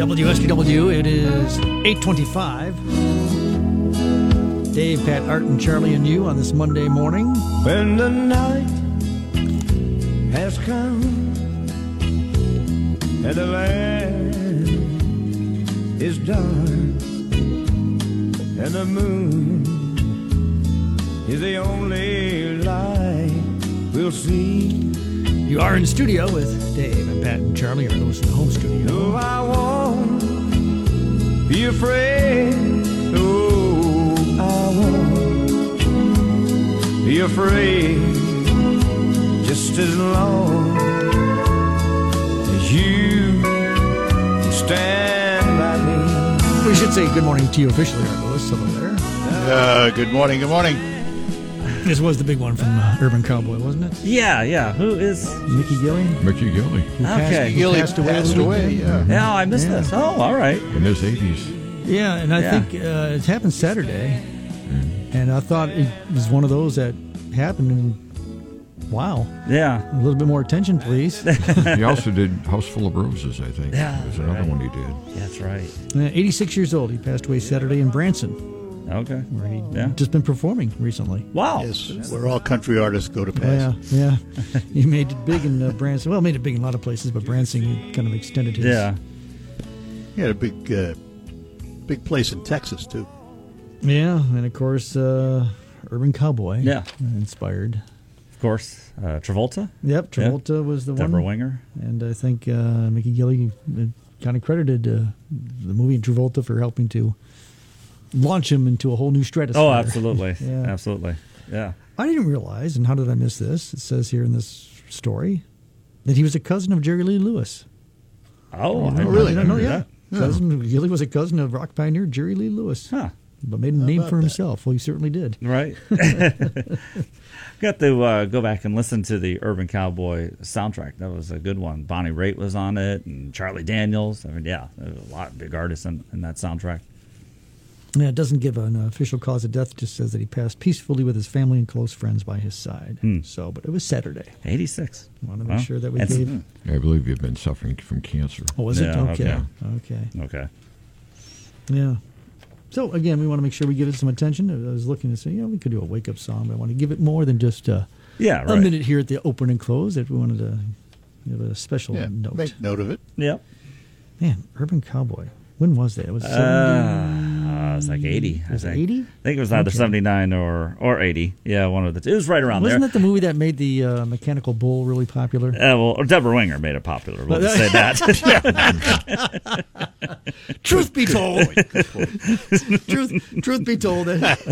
WSDW, it is 8:25. Dave, Pat, Art, and Charlie and you on this Monday morning. When the night has come and the land is dark and the moon is the only light we'll see. You are in studio with Dave and Pat and Charlie, or those in the home studio. No, I won't be afraid. No, I won't be afraid. Just as long as you stand by me. We should say good morning to you officially, Art Lewis. Hello there. Good morning, good morning. This was the big one from Urban Cowboy, wasn't it? Yeah. Who is Mickey Gilly? Mickey Gilly. Okay. Gilly passed away, yeah. Yeah, I missed this. Oh, all right. In his 80s. Yeah, and I think it happened Saturday, and I thought it was one of those that happened, and wow. Yeah. A little bit more attention, please. He also did House Full of Roses, I think. Yeah, There's another one he did. That's right. 86 years old. He passed away Saturday in Branson, Okay. where he'd Yeah. just been performing recently. Wow. Yes, where all country artists go to pass. Yeah. He made it big in Branson. Well, made it big in a lot of places, but Branson he kind of extended his. Yeah. He had a big place in Texas, too. Yeah, and of course, Urban Cowboy. Yeah. Inspired. Of course. Travolta. Yep, Travolta was the Deborah one. Winger. And I think Mickey Gilly kind of credited the movie and Travolta for helping to launch him into a whole new stratosphere. Oh, absolutely. Yeah. Absolutely. Yeah. I didn't realize, and how did I miss this? It says here in this story that he was a cousin of Jerry Lee Lewis. Oh, really? I didn't know, that. Cousin Gilly was a cousin of rock pioneer Jerry Lee Lewis. Huh. But made a name about for that? himself. Well, he certainly did. Right. Got to go back and listen to the Urban Cowboy soundtrack. That was a good one. Bonnie Raitt was on it, and Charlie Daniels. I mean, yeah, there was a lot of big artists in that soundtrack. Yeah, it doesn't give an official cause of death. Just says that he passed peacefully with his family and close friends by his side. So, but it was Saturday. 86. I want to make sure that we gave. I believe you've been suffering from cancer. Oh, was it? Yeah, Okay. Okay. Yeah. So, again, we want to make sure we give it some attention. I was looking to say, we could do a wake-up song, but I want to give it more than just a minute here at the open and close. If we wanted to give a special note. Make note of it. Yep. Man, Urban Cowboy. When was that? It was 70. It was like 80. Was it I think. 80? I think it was either Okay. 79 or 80. Yeah, one of the two. It was right around Wasn't there. that the movie that made the Mechanical Bull really popular? Or Deborah Winger made it popular. We'll just say that. Truth be told. truth be told.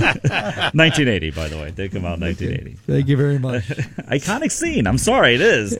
1980, by the way. They come out in 1980. Thank you very much. Iconic scene. I'm sorry, it is.